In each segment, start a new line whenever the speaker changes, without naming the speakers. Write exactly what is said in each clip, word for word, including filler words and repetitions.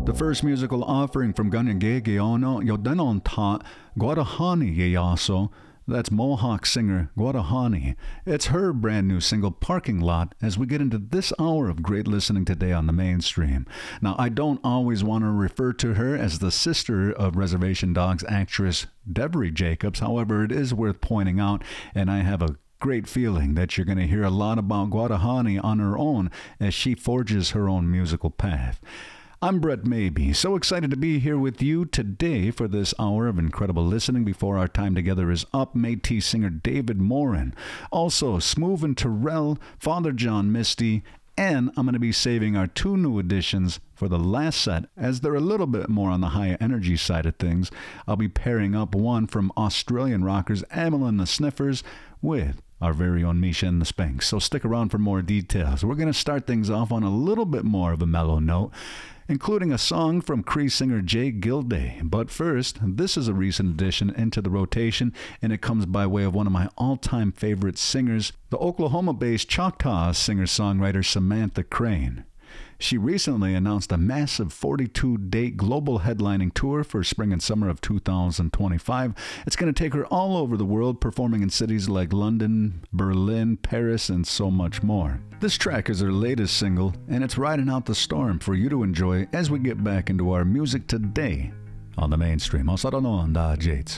The first musical offering from Ganyagege ono Yodenon ta Guadahani Yayaso. That's Mohawk singer Guadahani. It's her brand new single, Parking Lot, as we get into this hour of great listening today on the mainstream. Now, I don't always want to refer to her as the sister of Reservation Dogs actress Devery Jacobs. However, it is worth pointing out, and I have a great feeling that you're going to hear a lot about Guadahani on her own as she forges her own musical path. I'm Brett Maybe, so excited to be here with you today for this hour of incredible listening. Before our time together is up, Métis singer David Morin, also Smoove and Terrell, Father John Misty, and I'm going to be saving our two new additions for the last set, as they're a little bit more on the high energy side of things. I'll be pairing up one from Australian rockers Amyl and the Sniffers with our very own Misha and the Spanks. So stick around for more details. We're going to start things off on a little bit more of a mellow note, including a song from Cree singer Jay Gilday. But first, this is a recent addition into the rotation, and it comes by way of one of my all-time favorite singers, the Oklahoma-based Choctaw singer-songwriter Samantha Crane. She recently announced a massive forty-two date global headlining tour for spring and summer of two thousand twenty-five. It's going to take her all over the world, performing in cities like London, Berlin, Paris, and so much more. This track is her latest single, and it's riding out the storm for you to enjoy as we get back into our music today on the mainstream. Osarano and Jates.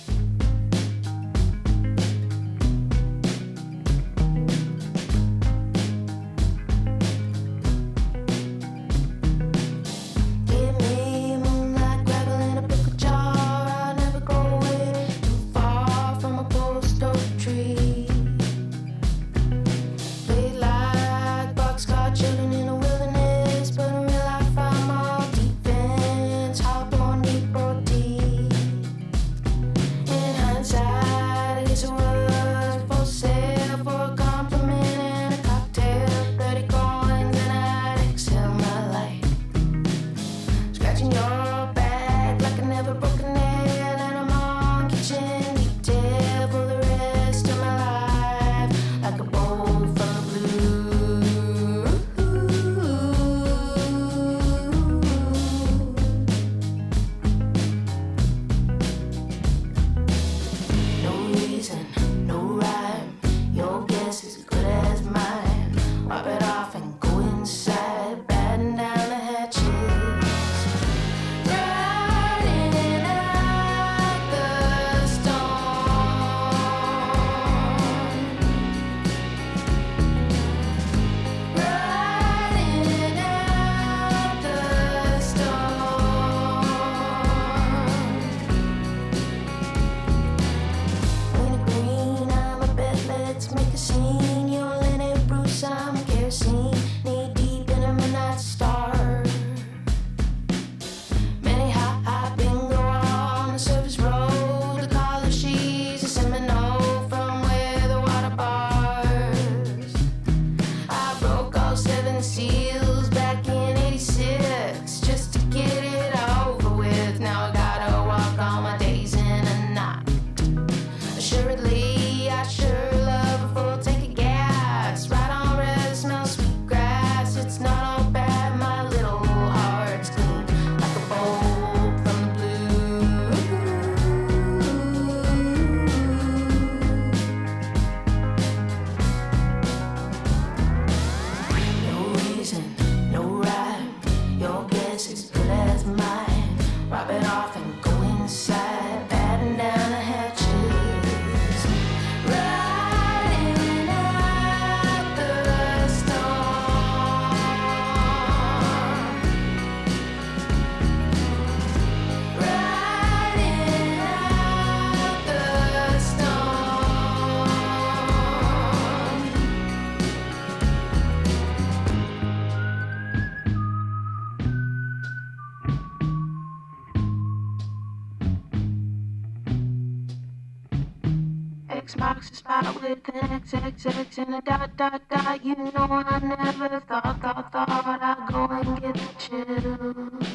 Xbox is spot with an X X X and a dot dot dot. You know I never thought, thought, thought I'd go and get the chills.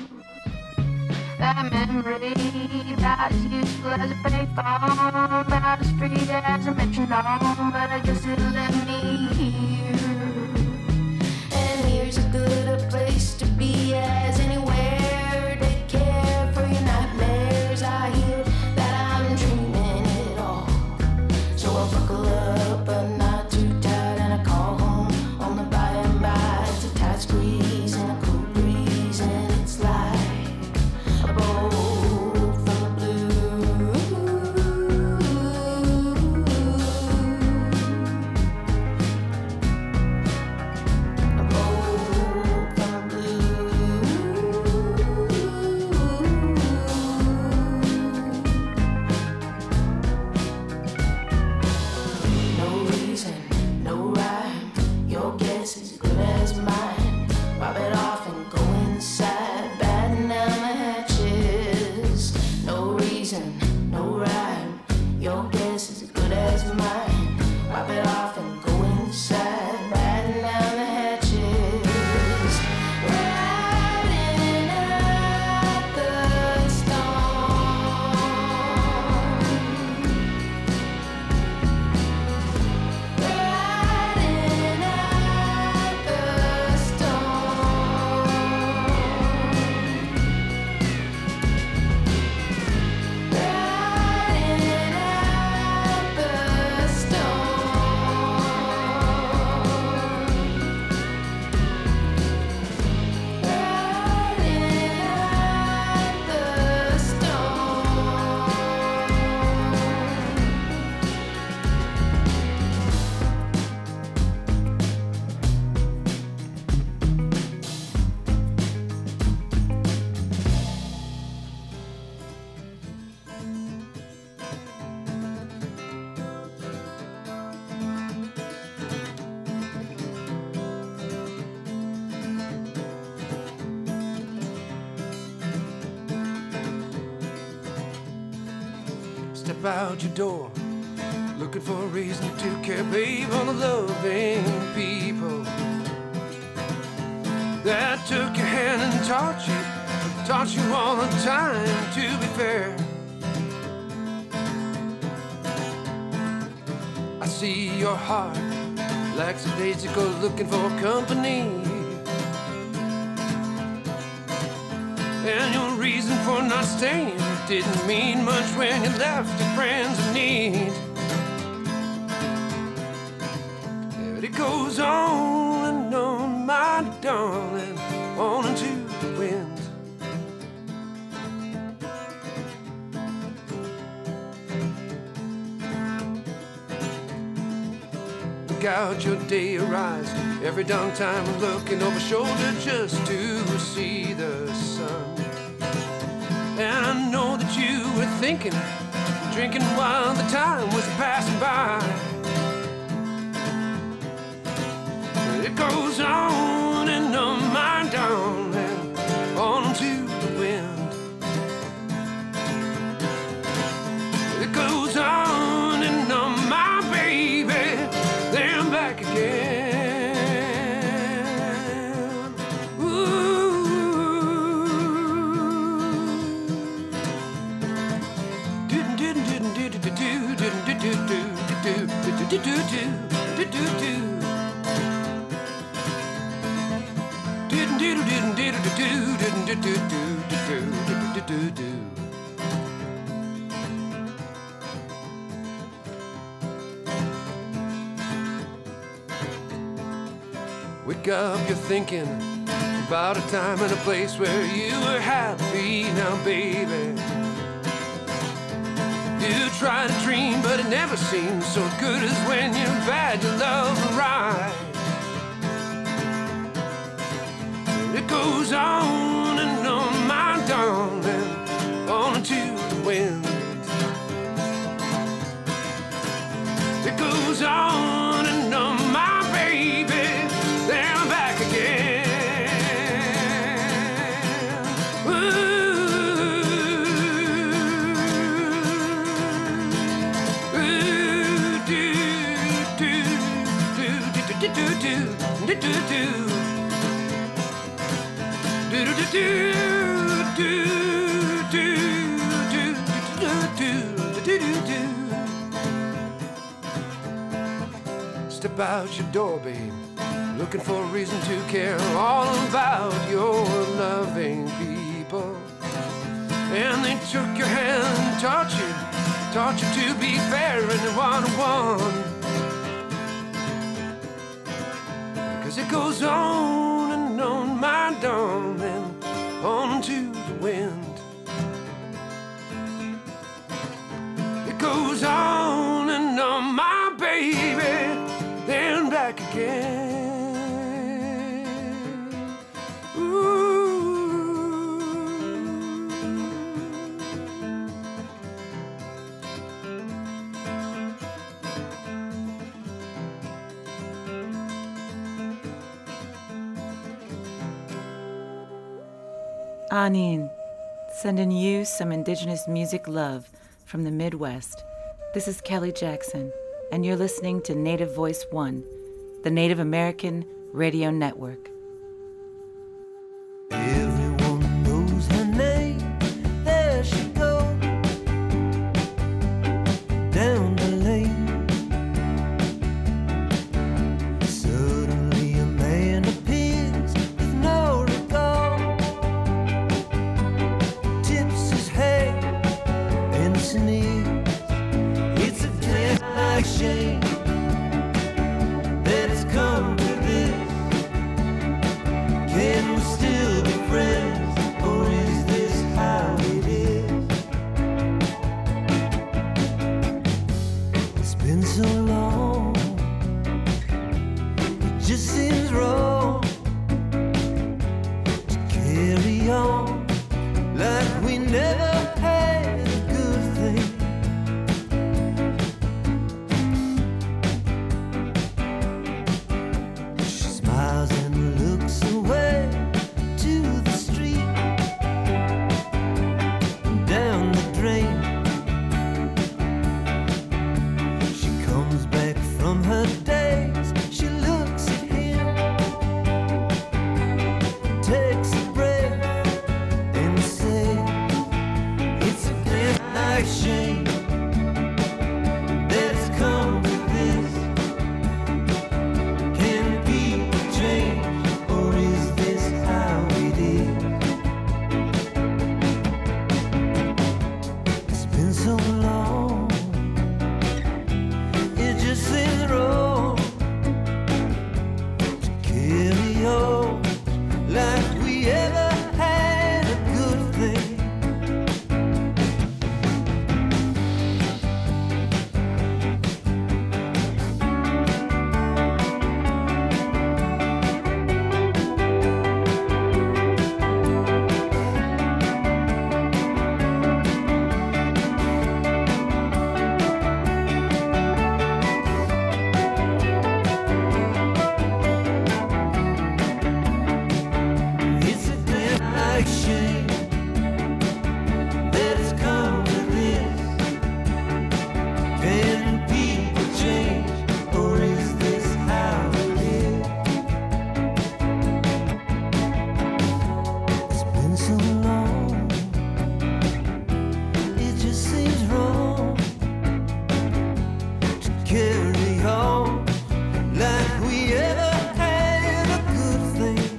That memory about as useful as a payphone, about as free as a metronome, but I guess it left me here. And here's as good a place to be as anywhere.
step out your door, looking for a reason to care, babe, on the loving people that took your hand and taught you, taught you all the time to be fair. I see your heart like some days ago looking for company, and your reason for not staying didn't mean much when you left your friends in need. But it goes on and on, my darling, on into the wind. Look out your day arise every dawn time, looking over shoulder just to see the sun. And I know that you were thinking, drinking while the time was passing by. It goes on and on, my darling, on to the wind. It goes on and on, my baby, then back again. Wake up, you're thinking about a time and a place where you were happy now, baby. You try to dream, but it never seems so good as when you're bad, you love to ride. It goes on and on, my darling, on into the wind. It goes on and on, my baby, then I'm back again. Step out your door, babe, looking for a reason to care all about your loving people. And they took your hand, taught you, taught you to be fair and one-on-one. Cause it goes on and on, my darling, on to the wind. It goes on and on, my baby, then back again. Ooh.
Anin, sending you some indigenous music love from the Midwest. This is Kelly Jackson, and you're listening to Native Voice One, the Native American Radio Network.
Everyone knows her name. There she goes, down the lane. Suddenly a man appears with no regard, tips his head and sneers. It's a death-like shame that it's come to this. Can we still be friends, or is this how it is? It's been so long, it just seems wrong to carry on like we never had a good thing. She smiles and looks away to the street, down the drain. we ever had a good thing.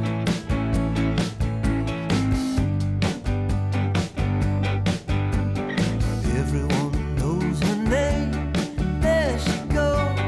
Everyone knows her name. There she goes.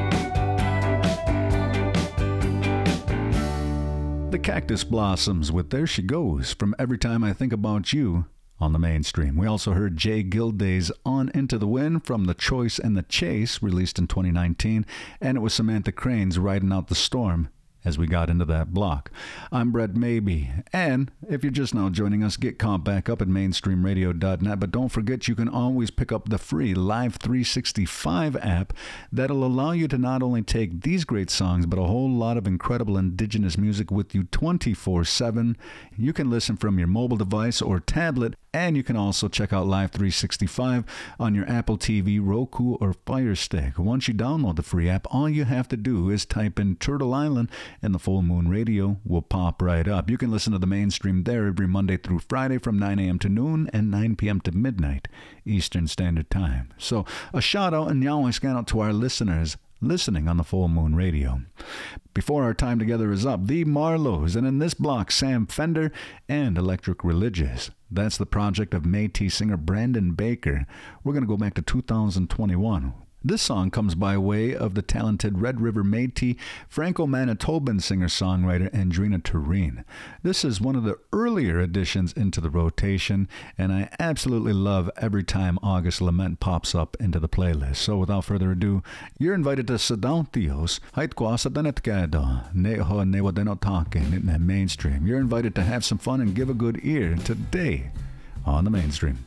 The Cactus Blossoms with There She Goes from Every Time I Think About You on the mainstream. We also heard Jay Gilday's On Into the Wind from The Choice and the Chase, released in twenty nineteen, and it was Samantha Crane's Riding Out the Storm as we got into that block. I'm Brett Maybe, and if you're just now joining us, get caught back up at mainstream radio dot net, but don't forget you can always pick up the free Live three sixty-five app that'll allow you to not only take these great songs, but a whole lot of incredible indigenous music with you twenty-four seven. You can listen from your mobile device or tablet, and you can also check out Live three sixty-five on your Apple T V, Roku, or Fire Stick. Once you download the free app, all you have to do is type in Turtle Island, and the Full Moon Radio will pop right up. You can listen to the mainstream there every Monday through Friday from nine a.m. to noon and nine p.m. to midnight Eastern Standard Time. So a shout out and yawing scan out to our listeners listening on the Full Moon Radio. Before our time together is up, the Marlows, and in this block, Sam Fender and Electric Religious. That's the project of Métis singer Brandon Baker. We're going to go back to two thousand twenty-one. This song comes by way of the talented Red River Métis Franco-Manitoban singer-songwriter Andrina Tureen. This is one of the earlier additions into the rotation, and I absolutely love every time August Lament pops up into the playlist. So without further ado, you're invited to Sedontios, Haitquasa Danetkado, Neho Newadenotaken in the mainstream. You're invited to have some fun and give a good ear today on the mainstream.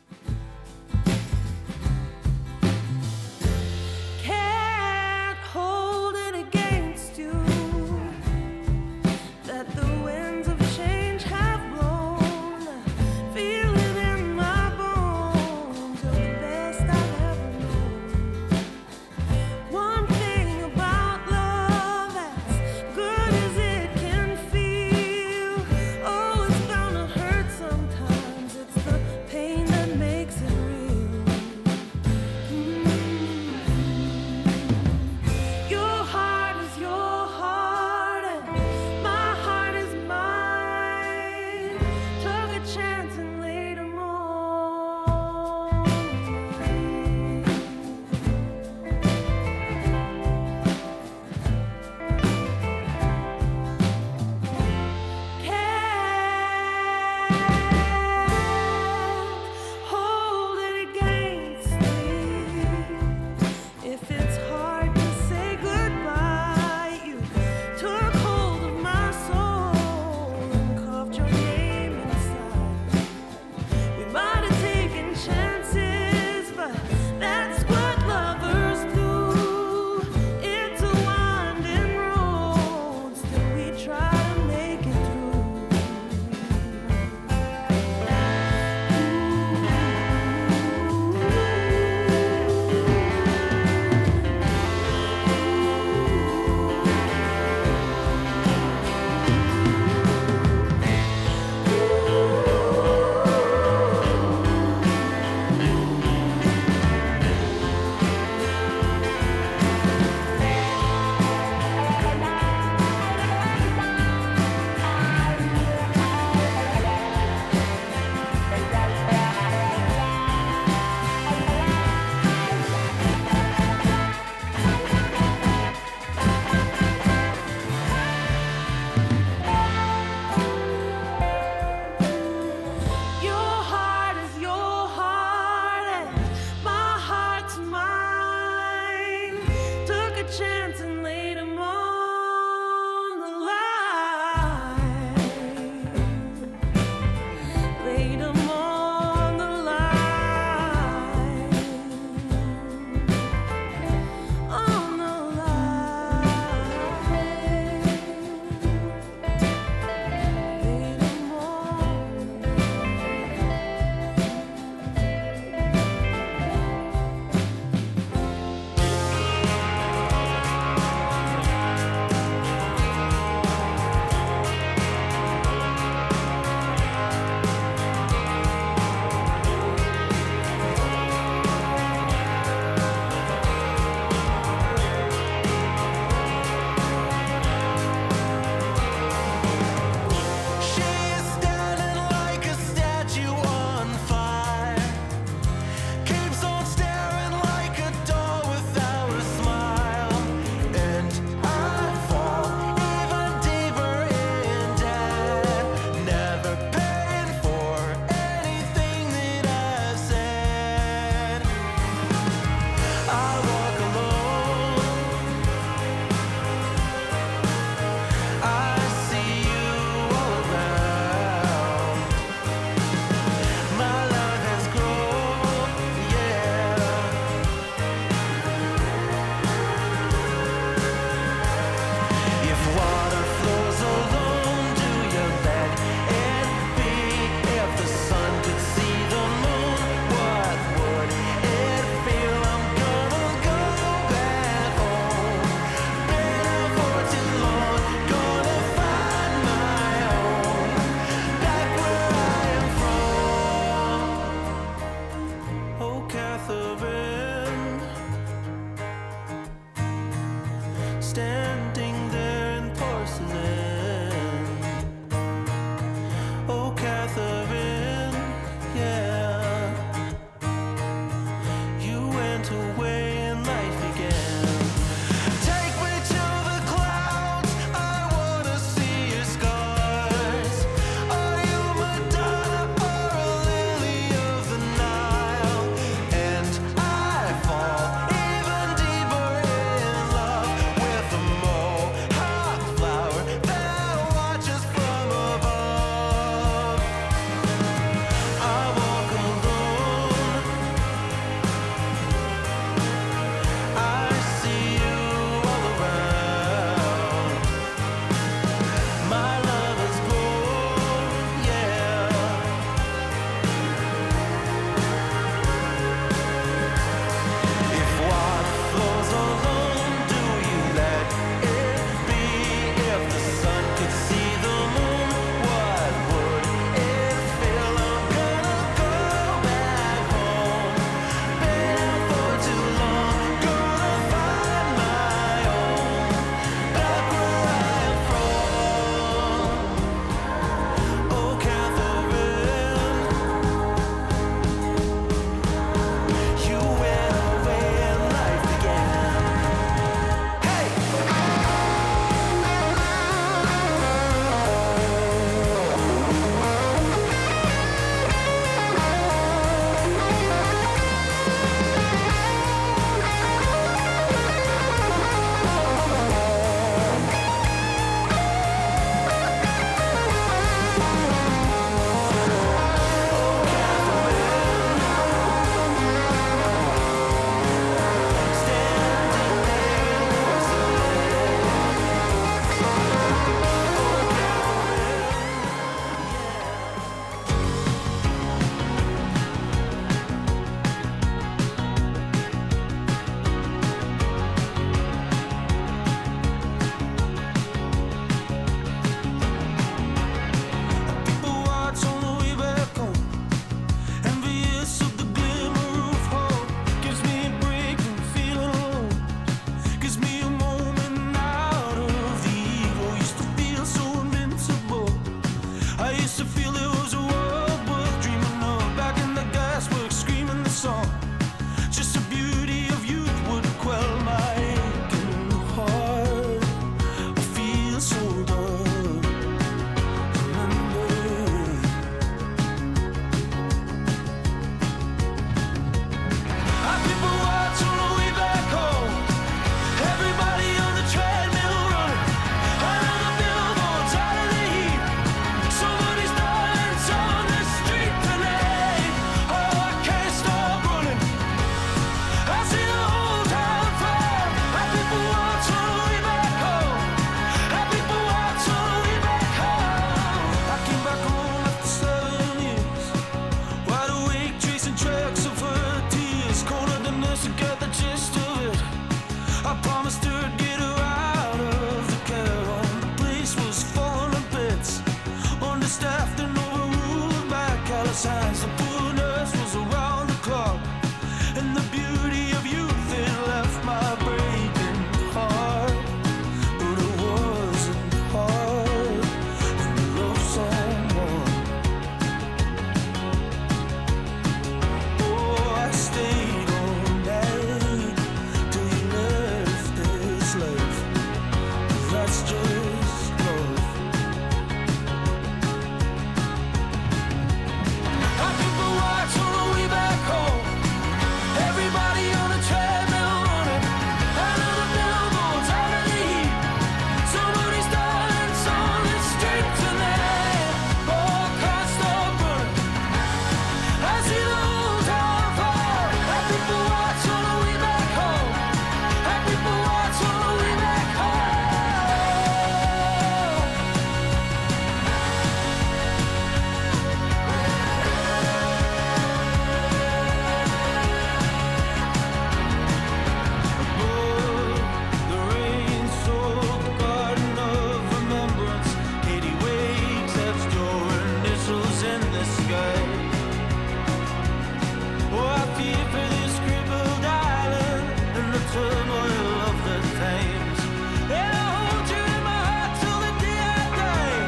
Sometimes it's the pain that
the signs, the poor nurse was around the clock, and the beauty of youth, it left my breaking heart. But it wasn't hard when you love someone. Oh, I stayed all night till you left this life. That's just love. Our people watch on the way back home. Everybody on the treadmill running. Out of the billboards, out of the heat. Somebody's dying, someone is straight to that. Oh, cars start burning. I see the whole town fall. Our people watch on the way back home. Our people watch on the way back home. The rain-soaked garden of remembrance. Katie waits, that's your initials in the sky. Oh, I fear for this crippled island and the turmoil of the times. And I hold you in my heart till the day I die.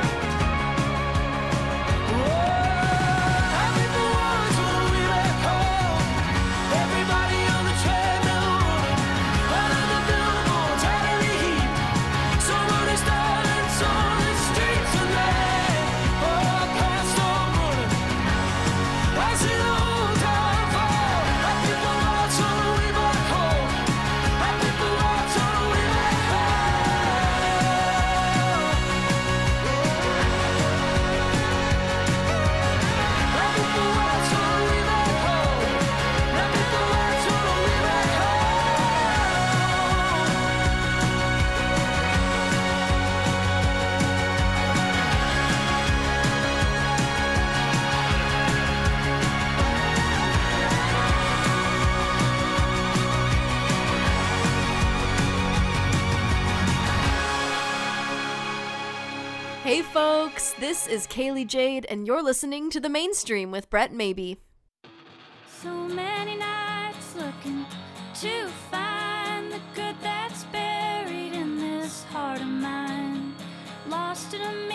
Oh, our people watch on the way back home. Everybody on the treadmill running. Out of the billboards, out of the heat. Somebody's starting, someone is straight to that. Oh, cars start running. I see the whole town fall. Our people watch on the way back home. Our people watch on the way back home. Our people watch on the way back home. Our people watch on the way back
Hey folks, this is Kaylee Jade, and you're listening to The Mainstream with Brett Maybe.
So many nights looking to find the good that's buried in this heart of mine. Lost in a